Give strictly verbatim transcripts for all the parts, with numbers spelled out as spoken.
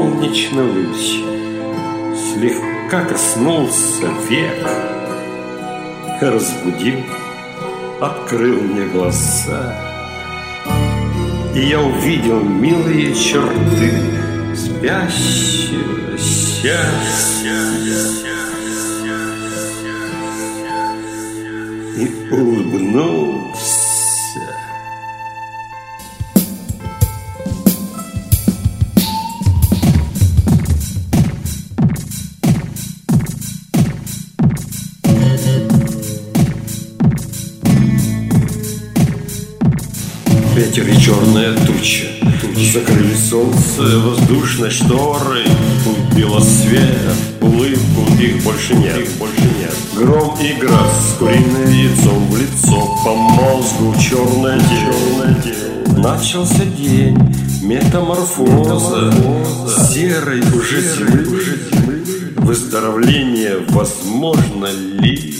солнечный луч слегка коснулся век, разбудил, открыл мне глаза, и я увидел милые черты спящего счастья и улыбнулся. Ветер и черная туча закрыли солнце воздушной шторой, убило свет, улыбку, их больше нет, их больше нет. Гром и град с куриным яйцом в лицо, по мозгу черное дело. Начался день метаморфоза, серой уже земли. Выздоровление возможно ли?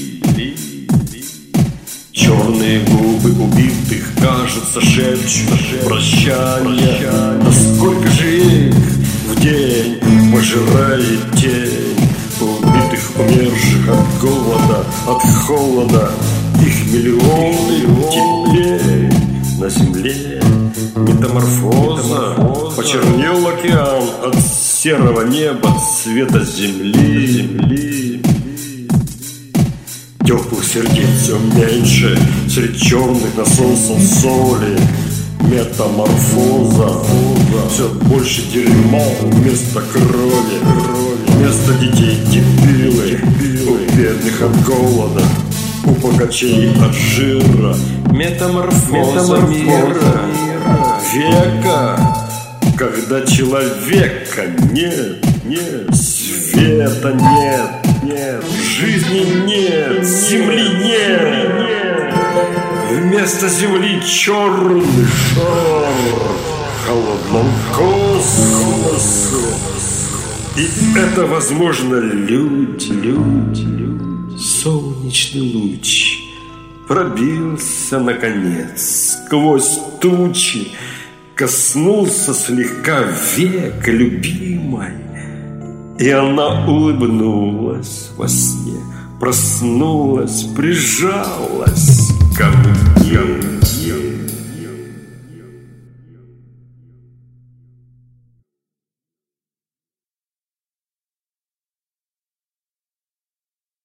Черные губы убитых, кажется, шепчут прощания. Насколько же их в день пожирает тень убитых, умерших от голода, от холода. Их миллионы теперь на земле. Метаморфоза, почернел океан от серого неба, цвета земли, земли. Теплых сердец все меньше среди черных на солнце соли. Метаморфоза, все больше дерьма вместо крови, вместо детей дебилы, у бедных от голода, у богачей от жира. Метаморфоза мира, века, когда человека нет, нет, света нет, нет, жизни нет, земли нет. Вместо земли черный шар в холодном космосе. И это, возможно, люди, люди, люди. Солнечный луч пробился, наконец, сквозь тучи, коснулся слегка века любимой, и она улыбнулась во сне, проснулась, прижалась ко мне.